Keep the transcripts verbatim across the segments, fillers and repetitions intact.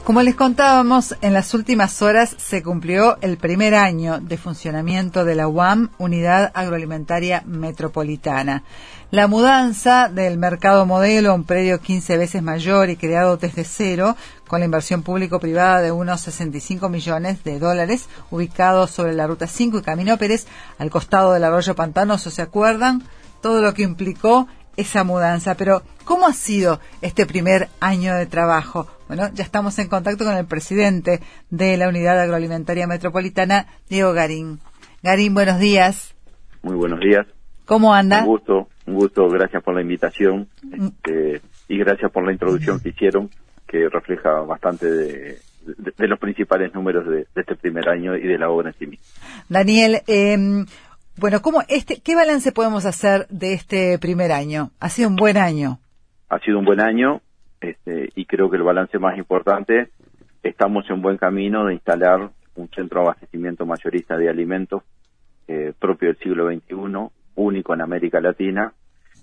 Como les contábamos, en las últimas horas se cumplió el primer año de funcionamiento de la U A M, Unidad Agroalimentaria Metropolitana. La mudanza del mercado modelo a un predio quince veces mayor y creado desde cero, con la inversión público-privada de unos sesenta y cinco millones de dólares, ubicado sobre la Ruta cinco y Camino Pérez, al costado del Arroyo Pantanoso, ¿se acuerdan? Todo lo que implicó esa mudanza. Pero, ¿cómo ha sido este primer año de trabajo? Bueno, ya estamos en contacto con el presidente de la Unidad Agroalimentaria Metropolitana, Diego Garín. Garín, buenos días. Muy buenos días. ¿Cómo anda? Un gusto, un gusto, gracias por la invitación este, y gracias por la introducción que hicieron, que refleja bastante de, de, de los principales números de, de este primer año y de la obra en sí misma. Daniel, eh, bueno, ¿cómo este, ¿qué balance podemos hacer de este primer año? Ha sido un buen año. Ha sido un buen año este, y creo que el balance más importante, estamos en buen camino de instalar un centro de abastecimiento mayorista de alimentos eh, propio del siglo veintiuno, único en América Latina,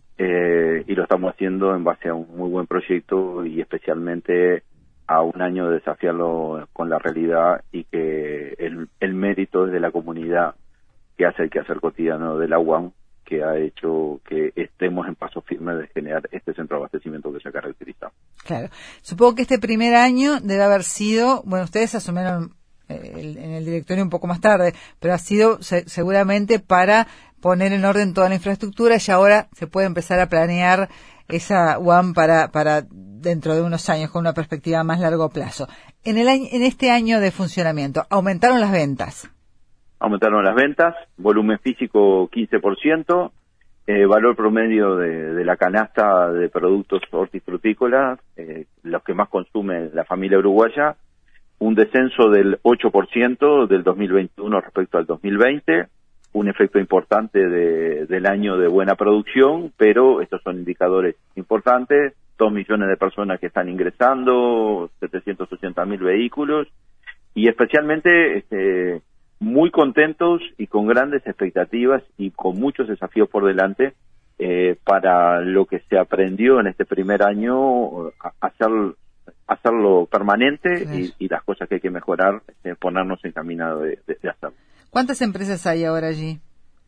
eh, y lo estamos haciendo en base a un muy buen proyecto y especialmente a un año de desafiarlo con la realidad y que el, el mérito es de la comunidad que hace el quehacer cotidiano de la U A M, que ha hecho que estemos en paso firme de generar este centro de abastecimiento que se caracteriza. Claro. Supongo que este primer año debe haber sido, bueno, ustedes asumieron eh, el, en el directorio un poco más tarde, pero ha sido se, seguramente para poner en orden toda la infraestructura y ahora se puede empezar a planear esa U A M para, para dentro de unos años con una perspectiva a más largo plazo. En el año, en este año de funcionamiento, ¿aumentaron las ventas? Aumentaron las ventas, volumen físico quince por ciento, eh, valor promedio de, de la canasta de productos hortifrutícolas, eh, los que más consume la familia uruguaya, un descenso del ocho por ciento del dos mil veintiuno respecto al dos mil veinte, un efecto importante de, del año de buena producción, pero estos son indicadores importantes, dos millones de personas que están ingresando, setecientos ochenta mil vehículos, y especialmente este, muy contentos y con grandes expectativas y con muchos desafíos por delante eh, para lo que se aprendió en este primer año, a, hacer, hacerlo permanente y, y las cosas que hay que mejorar, eh, ponernos en camino de, de, de hacerlo. ¿Cuántas empresas hay ahora allí?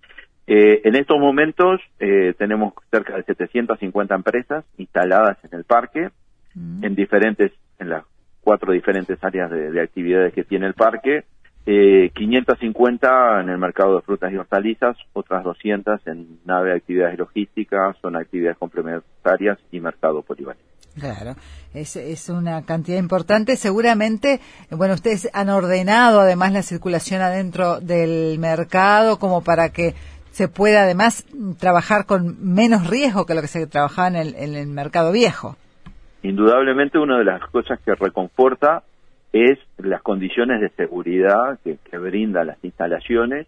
Eh, en estos momentos eh, tenemos cerca de setecientas cincuenta empresas instaladas en el parque, mm. en diferentes, en las cuatro diferentes áreas de, de actividades que tiene el parque, eh, quinientas cincuenta en el mercado de frutas y hortalizas, otras doscientas en nave de actividades logísticas, son actividades complementarias y mercado polivalente. Claro, es, es una cantidad importante. Seguramente, bueno, ustedes han ordenado además la circulación adentro del mercado como para que se pueda además trabajar con menos riesgo que lo que se trabajaba en el, en el mercado viejo. Indudablemente una de las cosas que reconforta es las condiciones de seguridad que, que brindan las instalaciones.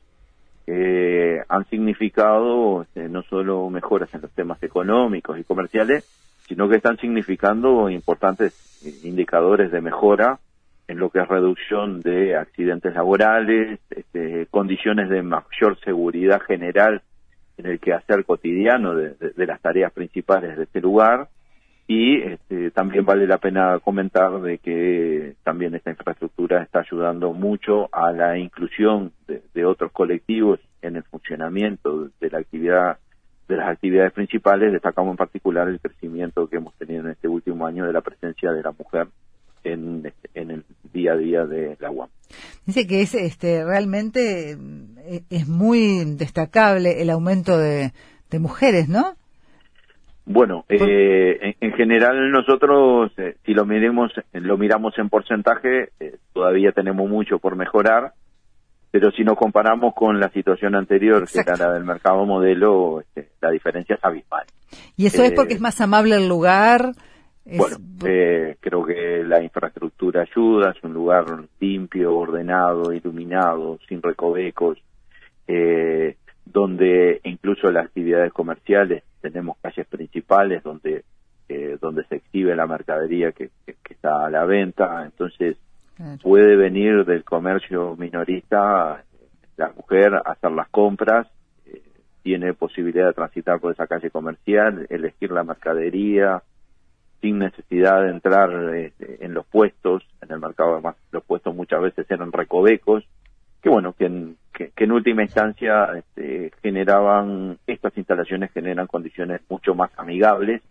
Eh, han significado eh, no solo mejoras en los temas económicos y comerciales, sino que están significando importantes indicadores de mejora en lo que es reducción de accidentes laborales, este, condiciones de mayor seguridad general en el quehacer cotidiano de, de, de las tareas principales de este lugar, y este, también vale la pena comentar de que también esta infraestructura está ayudando mucho a la inclusión de, de otros colectivos en el funcionamiento de la actividad, de las actividades principales. Destacamos en particular el crecimiento que hemos tenido en este último año de la presencia de la mujer en, en el día a día de la U A M. Dice que es este realmente es muy destacable el aumento de, de mujeres, ¿no? Bueno, eh, en, en general nosotros, eh, si lo miremos, lo miramos en porcentaje, eh, todavía tenemos mucho por mejorar, pero si nos comparamos con la situación anterior, Exacto. que era la del mercado modelo, este, la diferencia es abismal. ¿Y eso eh, es porque es más amable el lugar? Es... Bueno, eh, creo que la infraestructura ayuda, es un lugar limpio, ordenado, iluminado, sin recovecos, eh, donde incluso las actividades comerciales tenemos calles principales donde eh, donde se exhibe la mercadería que, que, que está a la venta, entonces claro. puede venir del comercio minorista la mujer a hacer las compras, eh, tiene posibilidad de transitar por esa calle comercial, elegir la mercadería, sin necesidad de entrar eh, en los puestos, en el mercado además los puestos muchas veces eran recovecos, que bueno, que en, que, que en última instancia este, generaban, estas instalaciones generan condiciones mucho más amigables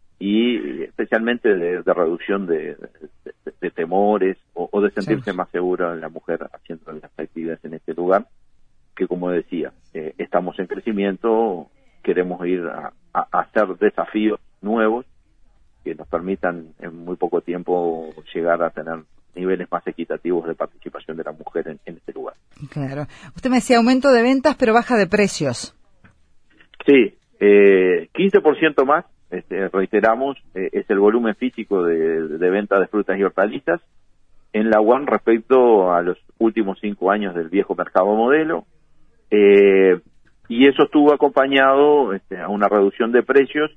y especialmente de, de reducción de, de, de temores o, o de sentirse sí. más segura la mujer haciendo las actividades en este lugar, que como decía, eh, estamos en crecimiento, queremos ir a, a, a hacer desafíos nuevos que nos permitan en muy poco tiempo llegar a tener niveles más equitativos de participación de la mujer en, en este lugar. Claro. Usted me decía aumento de ventas, pero baja de precios. Sí, eh, quince por ciento más, este, reiteramos, eh, es el volumen físico de, de venta de frutas y hortalizas en la U A M respecto a los últimos cinco años del viejo mercado modelo, eh, y eso estuvo acompañado este, a una reducción de precios.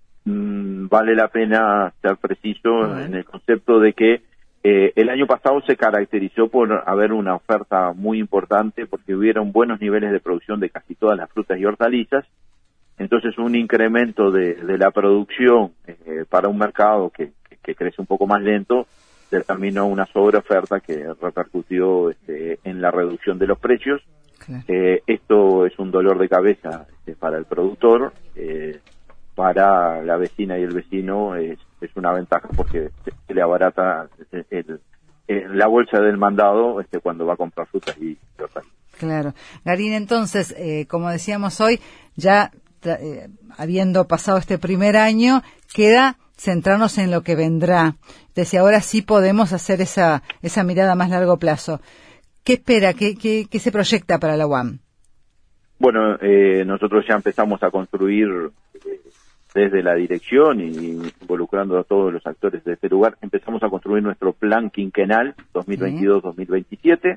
Mm, vale la pena ser preciso uh-huh. en el concepto de que eh, el año pasado se caracterizó por haber una oferta muy importante porque hubieron buenos niveles de producción de casi todas las frutas y hortalizas. Entonces un incremento de, de la producción eh, para un mercado que, que, que crece un poco más lento determinó una sobreoferta que repercutió este, en la reducción de los precios. Claro. Eh, esto es un dolor de cabeza este, para el productor, eh, para la vecina y el vecino es, es una ventaja porque se, se le abarata el, el, el, la bolsa del mandado este, cuando va a comprar frutas y hortalizas. Claro. Garín, entonces, eh, como decíamos hoy, ya eh, habiendo pasado este primer año, queda centrarnos en lo que vendrá. Decía, ahora sí podemos hacer esa esa mirada a más largo plazo. ¿Qué espera? ¿Qué, qué, qué se proyecta para la U A M? Bueno, eh, nosotros ya empezamos a construir eh, desde la dirección y involucrando a todos los actores de este lugar, empezamos a construir nuestro plan quinquenal dos mil veintidós dos mil veintisiete.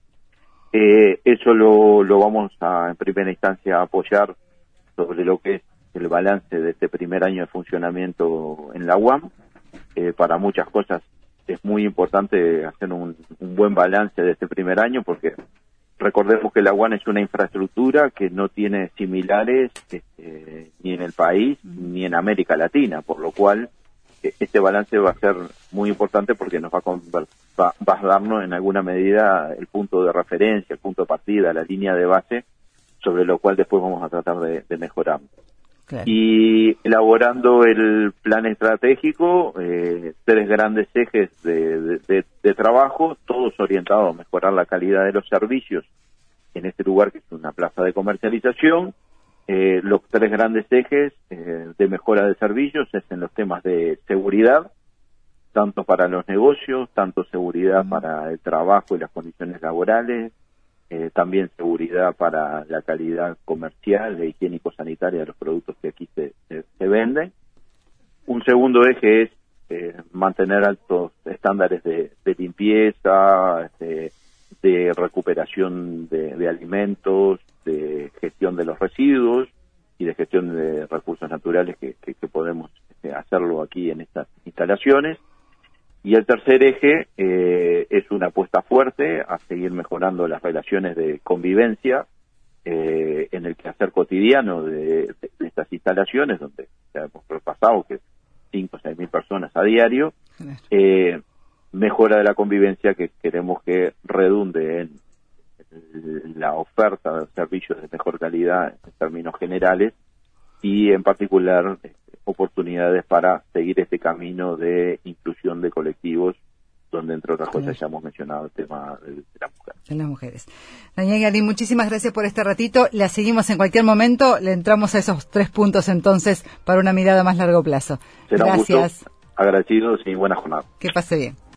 Eh, eso lo, lo vamos a, en primera instancia, apoyar sobre lo que es el balance de este primer año de funcionamiento en la U A M. Eh, para muchas cosas es muy importante hacer un, un buen balance de este primer año porque recordemos que la U A M es una infraestructura que no tiene similares este, ni en el país ni en América Latina, por lo cual eh, este balance va a ser muy importante porque nos va a, conver- va, va a darnos en alguna medida el punto de referencia, el punto de partida, la línea de base, sobre lo cual después vamos a tratar de, de mejorar. Claro. Y elaborando el plan estratégico, eh, tres grandes ejes de, de, de, de trabajo, todos orientados a mejorar la calidad de los servicios en este lugar que es una plaza de comercialización. Eh, los tres grandes ejes eh, de mejora de servicios es en los temas de seguridad, tanto para los negocios, tanto seguridad para el trabajo y las condiciones laborales, Eh, también seguridad para la calidad comercial e higiénico-sanitaria de los productos que aquí se, se, se venden. Un segundo eje es eh, mantener altos estándares de, de limpieza, de, de recuperación de, de alimentos, de gestión de los residuos y de gestión de recursos naturales que, que, que podemos este, hacerlo aquí en estas instalaciones. Y el tercer eje eh, es una apuesta fuerte a seguir mejorando las relaciones de convivencia eh, en el quehacer cotidiano de, de, de estas instalaciones, donde ya hemos repasado que cinco o seis mil personas a diario, eh, mejora de la convivencia que queremos que redunde en la oferta de servicios de mejor calidad en términos generales y en particular oportunidades para seguir este camino de inclusión de colectivos, donde entre otras cosas ya hemos mencionado el tema de, de la mujer. De las mujeres. Daniel Garín, muchísimas gracias por este ratito. La seguimos en cualquier momento, le entramos a esos tres puntos entonces para una mirada a más largo plazo. Será Gracias. Un gusto. Agradecidos y buena jornada. Que pase bien.